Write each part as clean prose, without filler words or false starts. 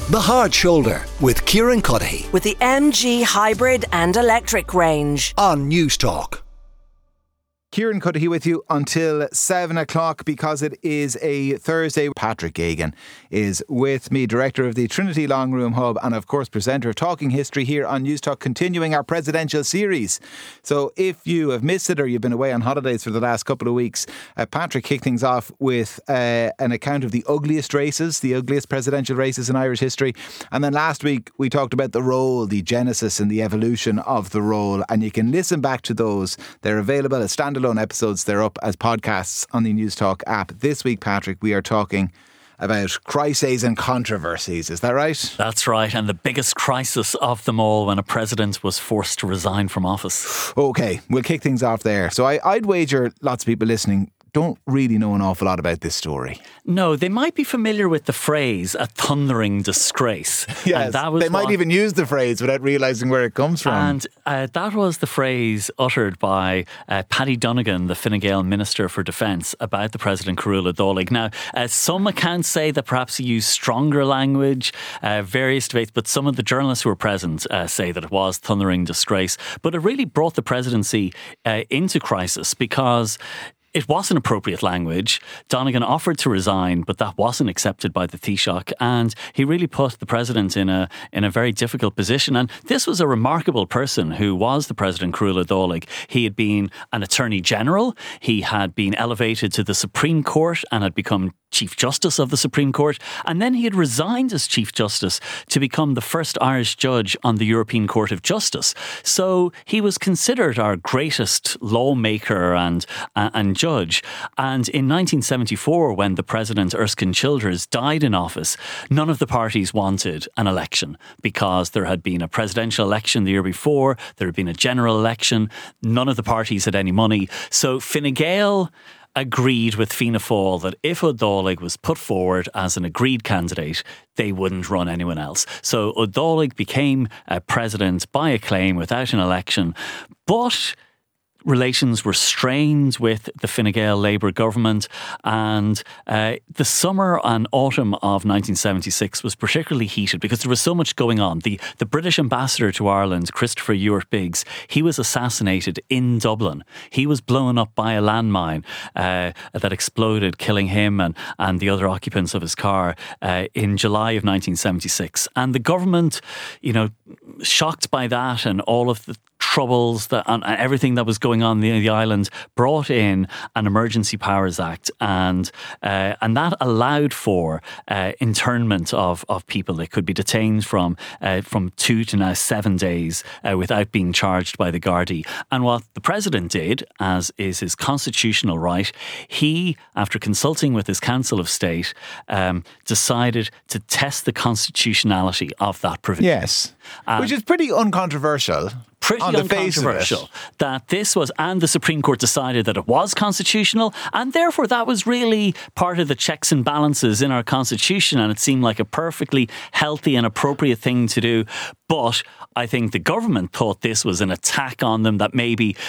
The Hard Shoulder with Kieran Cuddihy with the MG Hybrid and Electric range on News Talk. Kieran Cuddihy with you until 7 o'clock because it is a Thursday. Patrick Geoghegan is with me, Director of the Trinity Long Room Hub and of course presenter of Talking History here on News Talk, continuing our presidential series. So if you have missed it or you've been away on holidays for the last couple of weeks, Patrick kicked things off with an account of the ugliest presidential races in Irish history. And then last week we talked about the role, the genesis and the evolution of the role. And you can listen back to those. They're available as standalone episodes. They're up as podcasts on the News Talk app. This week, Patrick, we are talking about crises and controversies. Is that right? That's right. And the biggest crisis of them all when a president was forced to resign from office. Okay, we'll kick things off there. So I'd wager lots of people listening don't really know an awful lot about this story. No, they might be familiar with the phrase "a thundering disgrace." Yes, they might even use the phrase without realising where it comes from. And that was the phrase uttered by Paddy Donegan, the Fine Gael Minister for Defence, about the President Carúla Dóigh. Now, some accounts say that perhaps he used stronger language, various debates, but some of the journalists who were present say that it was thundering disgrace. But it really brought the presidency into crisis because it wasn't appropriate language. Donegan offered to resign, but that wasn't accepted by the Taoiseach, and he really put the president in a very difficult position. And this was a remarkable person who was the President Carúla Dóigh. He had been an Attorney General, he had been elevated to the Supreme Court and had become Chief Justice of the Supreme Court, and then he had resigned as Chief Justice to become the first Irish judge on the European Court of Justice. So he was considered our greatest lawmaker and judge. And in 1974, when the President Erskine Childers died in office, none of the parties wanted an election because there had been a presidential election the year before, there had been a general election, none of the parties had any money. So Fine Gael agreed with Fianna Fáil that if O'Dóigh was put forward as an agreed candidate, they wouldn't run anyone else. So O'Dóigh became president by acclaim without an election, but relations were strained with the Fine Gael Labour government, and the summer and autumn of 1976 was particularly heated because there was so much going on. The British ambassador to Ireland, Christopher Ewart Biggs, he was assassinated in Dublin. He was blown up by a landmine that exploded, killing him and the other occupants of his car in July of 1976. And the government, shocked by that and all of the troubles and everything that was going on in the island, brought in an Emergency Powers Act, and that allowed for internment of people that could be detained from 2 to now 7 days without being charged by the Gardaí. And what the President did, as is his constitutional right, he, after consulting with his Council of State, decided to test the constitutionality of that provision. Yes, which is pretty uncontroversial. Pretty uncontroversial that this was, and the Supreme Court decided that it was constitutional, and therefore that was really part of the checks and balances in our Constitution, and it seemed like a perfectly healthy and appropriate thing to do. But I think the government thought this was an attack on them, that maybe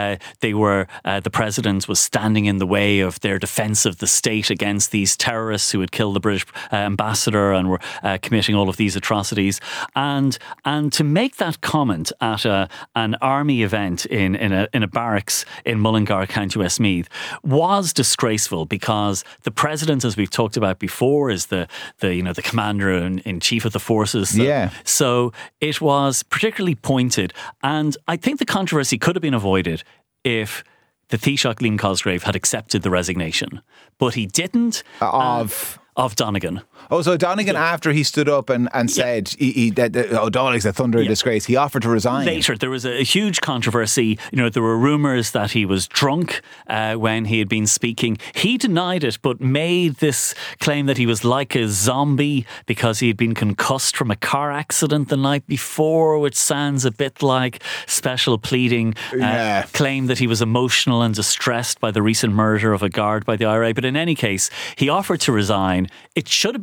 the president was standing in the way of their defence of the state against these terrorists who had killed the British ambassador and were committing all of these atrocities. And to make that comment at an army event in a barracks in Mullingar, County Westmeath, was disgraceful because the president, as we've talked about before, is the commander in chief of the forces. So it was particularly pointed, and I think the controversy could have been avoided if the Taoiseach Liam Cosgrave had accepted the resignation, but he didn't. Of Donegan. Oh, so Donegan, after he stood up and said that O'Dóigh's a thundering disgrace, he offered to resign. Later, there was a huge controversy. There were rumours that he was drunk when he had been speaking. He denied it, but made this claim that he was like a zombie because he had been concussed from a car accident the night before, which sounds a bit like special pleading. Claimed that he was emotional and distressed by the recent murder of a guard by the IRA. But in any case, he offered to resign. It should have been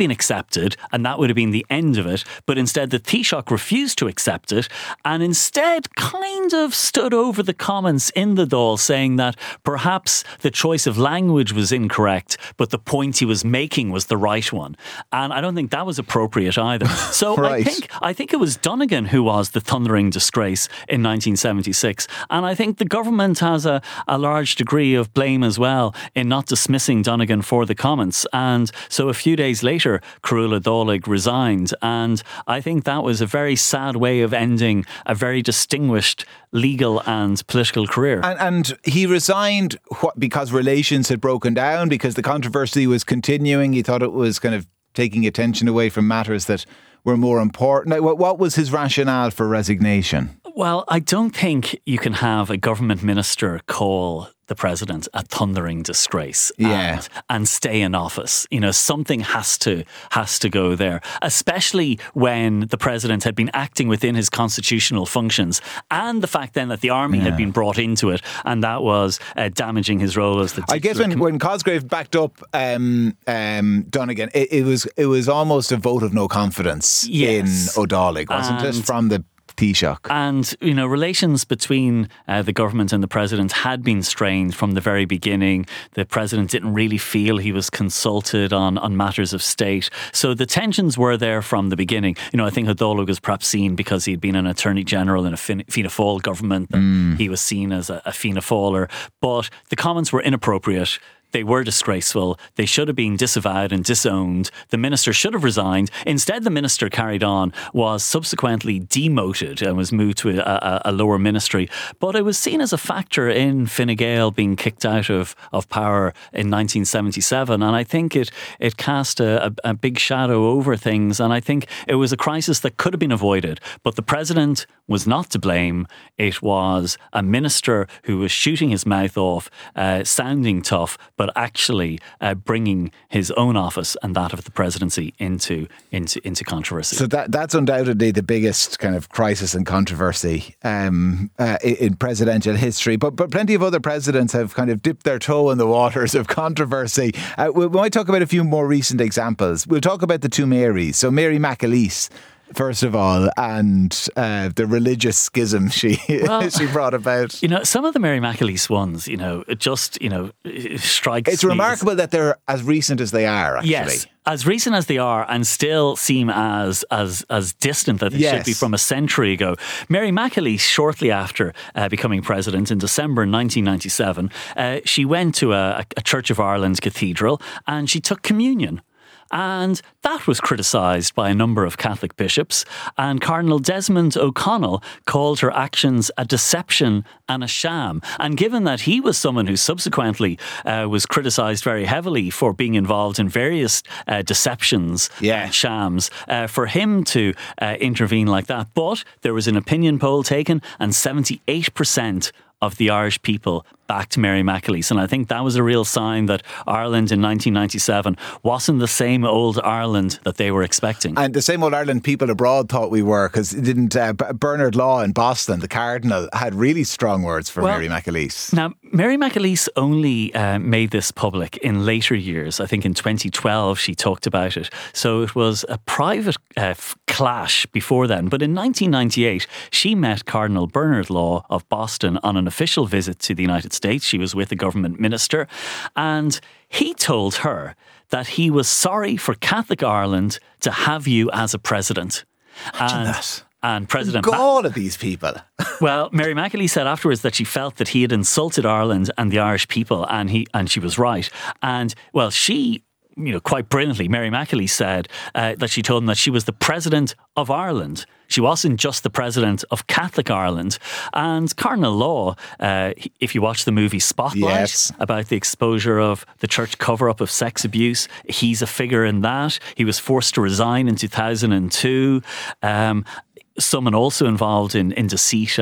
been accepted and that would have been the end of it. But instead, the Taoiseach refused to accept it and instead kind of stood over the comments in the Dáil, saying that perhaps the choice of language was incorrect, but the point he was making was the right one. And I don't think that was appropriate either. So Right. I think it was Donegan who was the thundering disgrace in 1976. And I think the government has a large degree of blame as well in not dismissing Donegan for the comments. And so a few days later, Carúla Dálaigh resigned. And I think that was a very sad way of ending a very distinguished legal and political career. And he resigned because relations had broken down, because the controversy was continuing. He thought it was kind of taking attention away from matters that were more important. What was his rationale for resignation? Well, I don't think you can have a government minister call the president a thundering disgrace and stay in office. You know, something has to go there, especially when the president had been acting within his constitutional functions, and the fact then that the army had been brought into it, and that was damaging his role as the I guess when Cosgrave backed up Donegan, it was almost a vote of no confidence in O'Dálaigh, wasn't it, from the Taoiseach? And, you know, relations between the government and the president had been strained from the very beginning. The president didn't really feel he was consulted on matters of state. So the tensions were there from the beginning. You know, I think O'Dálaigh was perhaps seen because he'd been an Attorney General in a Fianna Fáil government. He was seen as a Fianna Fáiler. But the comments were inappropriate. They were disgraceful. They should have been disavowed and disowned. The minister should have resigned. Instead, the minister carried on, was subsequently demoted and was moved to a lower ministry. But it was seen as a factor in Fine Gael being kicked out of power in 1977. And I think it cast a big shadow over things. And I think it was a crisis that could have been avoided. But the president was not to blame. It was a minister who was shooting his mouth off, sounding tough, but actually bringing his own office and that of the presidency into controversy. So that's undoubtedly the biggest kind of crisis and controversy in presidential history. But plenty of other presidents have kind of dipped their toe in the waters of controversy. We might talk about a few more recent examples. We'll talk about the two Marys. So Mary McAleese, first of all, and the religious schism she brought about. You know, some of the Mary McAleese ones, you know, it just, you know, it strikes. It's remarkable that they're as recent as they are, actually. Yes, as recent as they are, and still seem as distant that they should be from a century ago. Mary McAleese, shortly after becoming president in December 1997, she went to a Church of Ireland cathedral and she took communion. And that was criticised by a number of Catholic bishops, and Cardinal Desmond O'Connell called her actions a deception and a sham. And given that he was someone who subsequently was criticised very heavily for being involved in various deceptions and shams, for him to intervene like that. But there was an opinion poll taken, and 78% of the Irish people backed Mary McAleese. And I think that was a real sign that Ireland in 1997 wasn't the same old Ireland that they were expecting. And the same old Ireland people abroad thought we were, because didn't Bernard Law in Boston, the Cardinal, had really strong words for Mary McAleese. Now, Mary McAleese only made this public in later years. I think in 2012 she talked about it. So it was a private clash before then. But in 1998, she met Cardinal Bernard Law of Boston on an official visit to the United States. She was with a government minister, and he told her that he was sorry for Catholic Ireland to have you as a president. And President all of these people. Well, Mary McAleese said afterwards that she felt that he had insulted Ireland and the Irish people, and she was right. And well, she, you know, quite brilliantly, Mary McAleese said that she told him that she was the president of Ireland. She wasn't just the president of Catholic Ireland. And Cardinal Law, if you watch the movie Spotlight, about the exposure of the church cover-up of sex abuse, he's a figure in that. He was forced to resign in 2002. someone also involved in deceit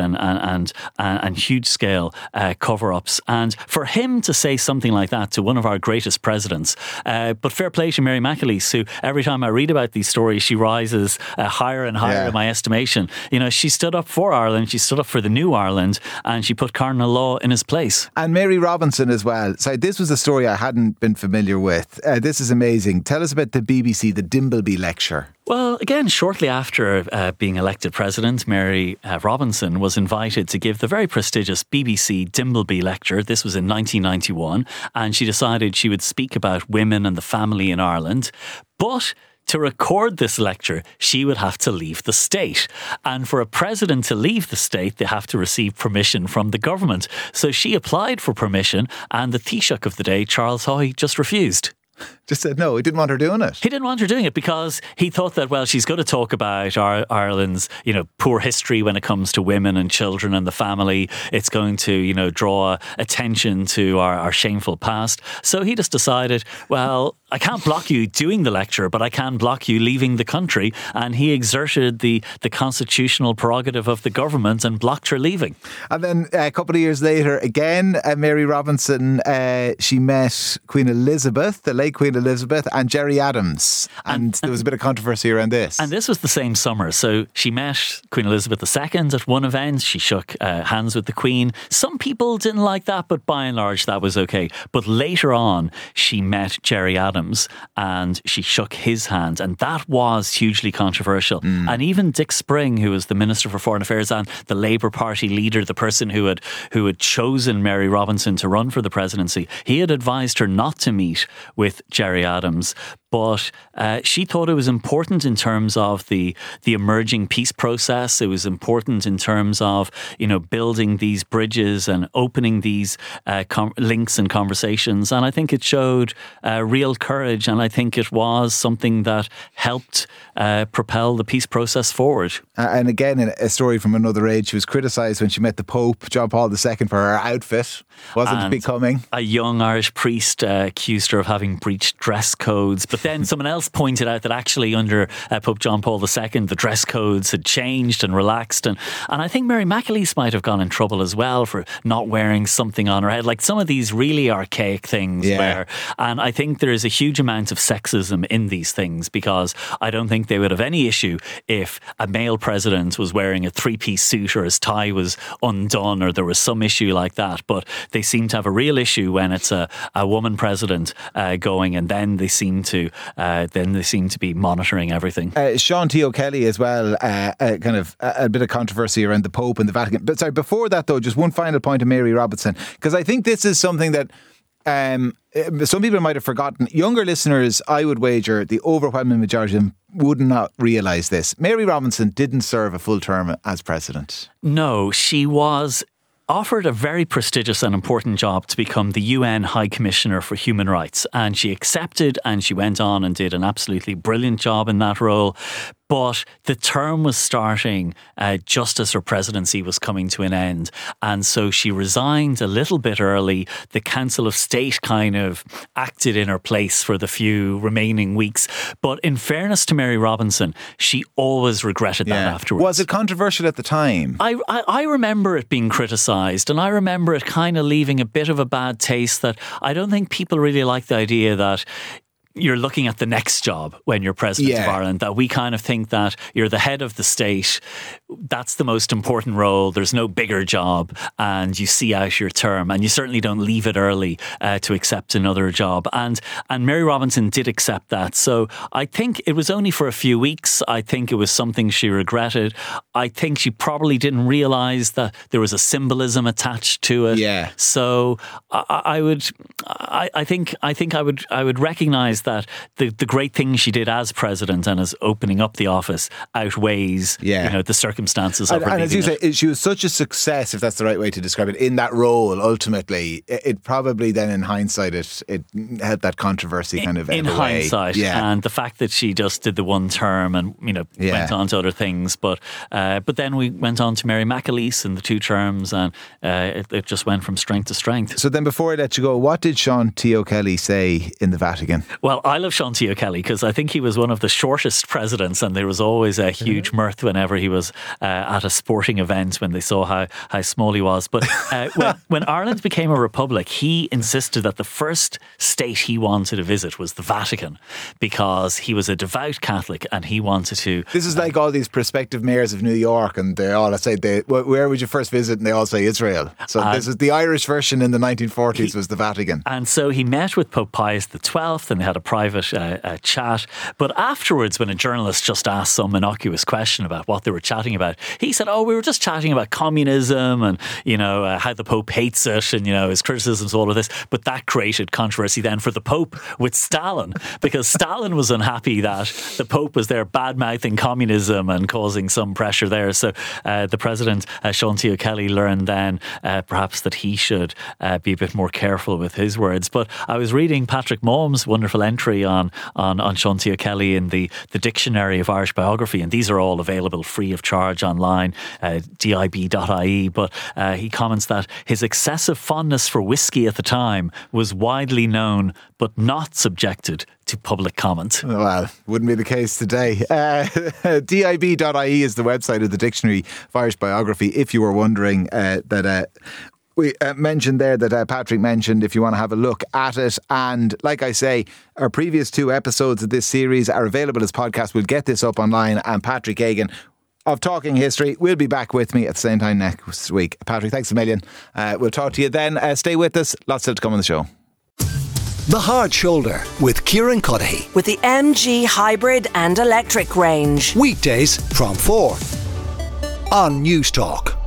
and huge scale cover-ups. And for him to say something like that to one of our greatest presidents, but fair play to Mary McAleese, who every time I read about these stories, she rises higher and higher in my estimation. You know, she stood up for Ireland, she stood up for the new Ireland, and she put cardinal law in his place. And Mary Robinson as well. So this was a story I hadn't been familiar with. This is amazing. Tell us about the BBC, the Dimbleby Lecture. Well, again, shortly after being elected president, Mary Robinson was invited to give the very prestigious BBC Dimbleby Lecture. This was in 1991, and she decided she would speak about women and the family in Ireland. But to record this lecture, she would have to leave the state. And for a president to leave the state, they have to receive permission from the government. So she applied for permission, and the Taoiseach of the day, Charles Haughey, just refused. Just said no, he didn't want her doing it. He didn't want her doing it because he thought that, well, she's going to talk about Ireland's, poor history when it comes to women and children and the family. It's going to, draw attention to our shameful past. So he just decided, well, I can't block you doing the lecture, but I can block you leaving the country. And he exerted the constitutional prerogative of the government and blocked her leaving. And then a couple of years later, again, Mary Robinson, she met Queen Elizabeth, the late Queen Elizabeth, and Gerry Adams. And there was a bit of controversy around this. And this was the same summer. So she met Queen Elizabeth II at one event. She shook hands with the Queen. Some people didn't like that, but by and large, that was okay. But later on, she met Gerry Adams and she shook his hand. And that was hugely controversial. And even Dick Spring, who was the Minister for Foreign Affairs and the Labour Party leader, the person who had chosen Mary Robinson to run for the presidency, he had advised her not to meet with Gerry Adams. But she thought it was important in terms of the emerging peace process. It was important in terms of, building these bridges and opening these links and conversations. And I think it showed real courage. And I think it was something that helped propel the peace process forward. And again, in a story from another age, she was criticised when she met the Pope, John Paul II, for her outfit. Wasn't becoming. A young Irish priest accused her of having breached dress codes. But then someone else pointed out that actually under Pope John Paul II, the dress codes had changed and relaxed. And I think Mary McAleese might have gone in trouble as well for not wearing something on her head. Like some of these really archaic things. And I think there is a huge amount of sexism in these things, because I don't think they would have any issue if a male president was wearing a three-piece suit or his tie was undone or there was some issue like that. But they seem to have a real issue when it's a woman president going, and then they seem to be monitoring everything. Sean T. O'Kelly as well, kind of a bit of controversy around the Pope and the Vatican. But sorry, before that though, just one final point of Mary Robinson, because I think this is something that some people might have forgotten. Younger listeners, I would wager the overwhelming majority of them would not realise this. Mary Robinson didn't serve a full term as president. No, she was offered a very prestigious and important job to become the UN High Commissioner for Human Rights. And she accepted, and she went on and did an absolutely brilliant job in that role. But the term was starting just as her presidency was coming to an end. And so she resigned a little bit early. The Council of State kind of acted in her place for the few remaining weeks. But in fairness to Mary Robinson, she always regretted that afterwards. Was it controversial at the time? I remember it being criticised, and I remember it kind of leaving a bit of a bad taste, that I don't think people really like the idea that you're looking at the next job when you're president of Ireland, that we kind of think that you're the head of the state, that's the most important role, there's no bigger job, and you see out your term, and you certainly don't leave it early to accept another job. And Mary Robinson did accept that. So I think it was only for a few weeks. I think it was something she regretted. I think she probably didn't realise that there was a symbolism attached to it. Yeah. So I would recognise that the great thing she did as president and as opening up the office outweighs the circumstances of her. And as you say, she was such a success, if that's the right way to describe it, in that role. Ultimately, it probably then in hindsight it had that controversy kind of in hindsight, and the fact that she just did the one term and went on to other things, but then we went on to Mary McAleese in the 2 terms, and it just went from strength to strength. So then, before I let you go, what did Sean T. O'Kelly say in the Vatican? Well, I love Sean T. O'Kelly because I think he was one of the shortest presidents, and there was always a huge mirth whenever he was at a sporting event when they saw how small he was. But when Ireland became a republic, he insisted that the first state he wanted to visit was the Vatican, because he was a devout Catholic and he wanted to... This is like all these prospective mayors of New York, and they all say, where would you first visit? And they all say Israel. So this is the Irish version in the 1940s was the Vatican. And so he met with Pope Pius XII and they had a private chat. But afterwards, when a journalist just asked some innocuous question about what they were chatting about, he said, we were just chatting about communism and, how the Pope hates it and, his criticisms, all of this. But that created controversy then for the Pope with Stalin, because Stalin was unhappy that the Pope was there bad-mouthing communism and causing some pressure there. So the President, Sean T. O'Kelly, learned then perhaps that he should be a bit more careful with his words. But I was reading Patrick Maugham's wonderful entry on Sean T. O'Kelly in the Dictionary of Irish Biography, and these are all available free of charge online, dib.ie. But he comments that his excessive fondness for whiskey at the time was widely known but not subjected to public comment. Well, wouldn't be the case today. dib.ie is the website of the Dictionary of Irish Biography, if you were wondering that... We mentioned there that Patrick mentioned if you want to have a look at it. And like I say, our previous 2 episodes of this series are available as podcasts. We'll get this up online. And Patrick Geoghegan of Talking History will be back with me at the same time next week. Patrick, thanks a million. We'll talk to you then. Stay with us. Lots still to come on the show. The Hard Shoulder with Kieran Cuddihy. With the MG hybrid and electric range. Weekdays from 4 on News Talk.